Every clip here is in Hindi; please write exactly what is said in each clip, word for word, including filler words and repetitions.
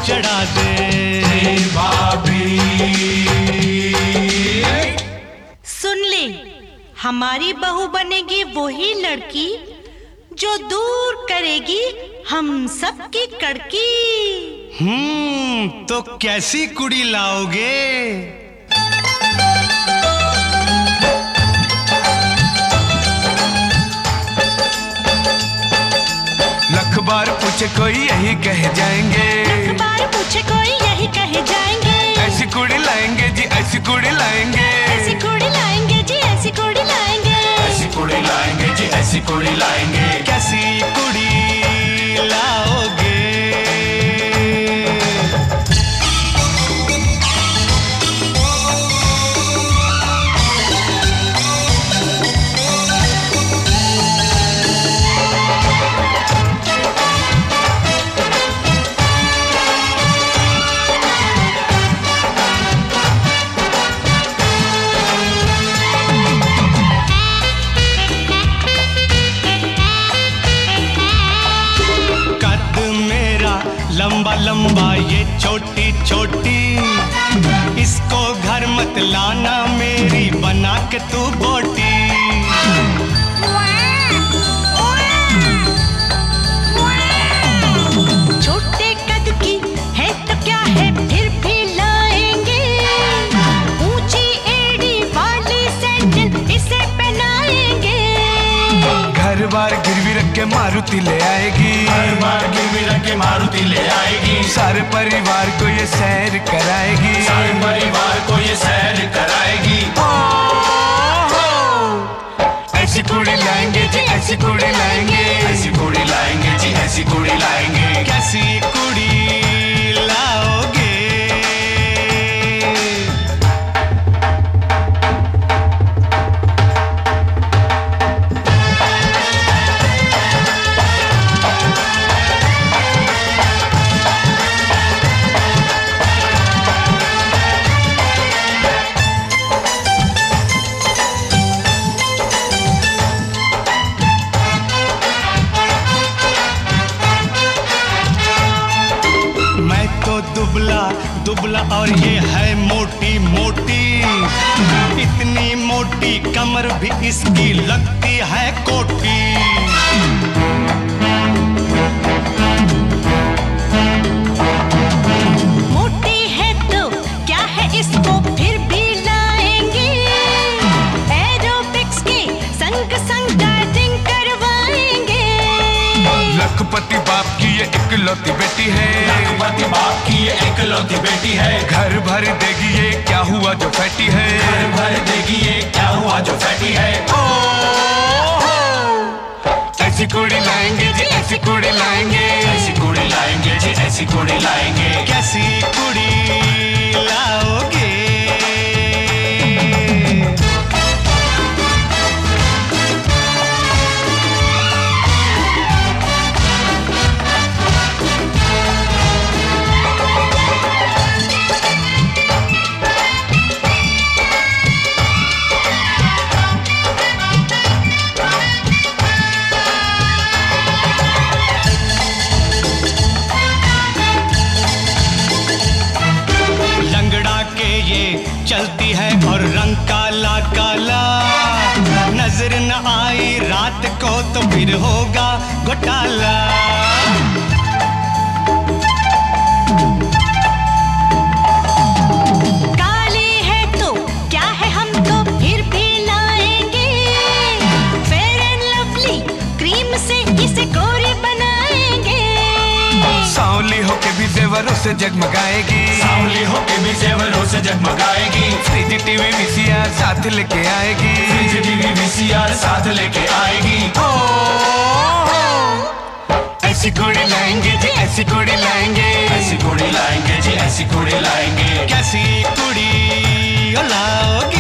चढ़ा दे। भाभी सुन ले, हमारी बहू बनेगी वही लड़की जो दूर करेगी हम सबकी कड़की। हम्म तो कैसी कुड़ी लाओगे? लख बार पूछे कोई यही कह जाएंगे, लख बार पूछे कोई यही कह जाएंगे। ऐसी कुड़ी लाएंगे जी, ऐसी कुड़ी लाएंगे, ऐसी कुड़ी लाएंगे जी, ऐसी कुड़ी लाएंगे, ऐसी कुड़ी लाएंगे जी, ऐसी कुड़ी लाएंगे। कैसी कुड़ी लाओगे? लंबा लंबा ये छोटी छोटी, इसको घर मत लाना मेरी बना के तू बोटी। छोटे कद की है तो क्या है फिर भी लाएंगे, ऊंची एड़ी वाली सैंडल इसे पहनाएंगे। घर बार गिरवी रख के मारुति ले आएगी, घर बार गिरवी रख के मारुति ले आएगी। सारे परिवार को ये सैर कराएगी, सारे परिवार को ये सैर कराएगी। ओ, ओ, ऐसी कुड़ी लाएंगे जी, ऐसी कुड़ी लाएंगे, ऐसी कुड़ी लाएंगे जी, ऐसी कुड़ी लाएंगे। कैसी कुड़ी लाओगे? दुबला दुबला और ये है मोटी मोटी, इतनी मोटी कमर भी इसकी लगती है कोटी। मोटी है तो क्या है इसको फिर भी लाएंगे, एरोबिक्स के संग संग डाइटिंग करवाएंगे। लखपति बाप की ये इकलौती बेटी है, लखपति बाप की ये इकलौती बेटी है। घर भर देगी ये क्या हुआ जो फैटी है, घर भर देगी ये क्या हुआ जो फैटी है। ओ, ऐसी कुड़ी लाएंगे जी, ऐसी कुड़ी लाएंगे, ऐसी कुड़ी लाएंगे जी, ऐसी कुड़ी लाएंगे। कैसी कुड़ी लाओगे? चलती है और रंग काला काला, नजर न आई रात को तो फिर होगा घोटाला। काली है तो क्या है हम तो फिर भी लाएंगे, फेयर एंड लवली क्रीम से इसे गोरी बनाएंगे। सांवली होके भी जेवरों से जगमगाएगी, सांवली होके भी जेवरों से जगमगाएगी। फ्रिज टीवी वीसीआर साथ लेके आएगी, फ्रिज टीवी वीसीआर साथ लेके आएगी। ओ, ऐसी कुड़ी लाएंगे जी, ऐसी कुड़ी लाएंगे, ऐसी कुड़ी लाएंगे जी, ऐसी कुड़ी लाएंगे। कैसी कुड़ी लाओगे?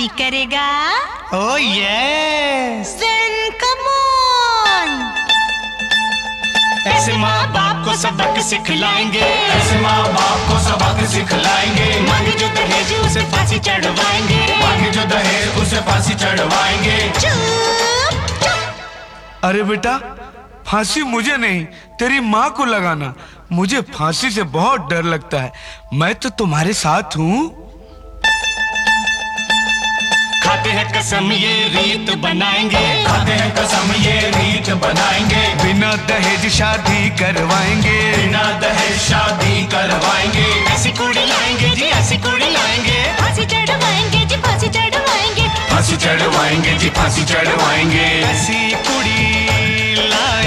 शादी करेगा? Oh yes. Then come on। ऐसे माँ बाप को सबक सिखलाएंगे, ऐसे माँ बाप को सबक सिखलाएंगे। मांगे जो दहेज उसे फांसी चढ़वाएंगे, मांगे जो दहेज उसे फांसी चढ़वाएंगे। चुप चुप। अरे बेटा, फांसी मुझे नहीं तेरी माँ को लगाना। मुझे फांसी से बहुत डर लगता है। मैं तो तुम्हारे साथ हूँ। खाते हैं कसम ये रीत बनाएंगे, खाते हैं कसम ये रीत बनाएंगे। बिना दहेज शादी करवाएंगे, बिना दहेज शादी करवाएंगे। ऐसी कुड़ी लाएंगे जी, ऐसी कुड़ी लाएंगे, फांसी चढ़वाएंगे जी, फांसी चढ़वाएंगे। फांसी चढ़वाएंगे जी, फांसी चढ़वाएंगे। ऐसी कुड़ी लाएंगे।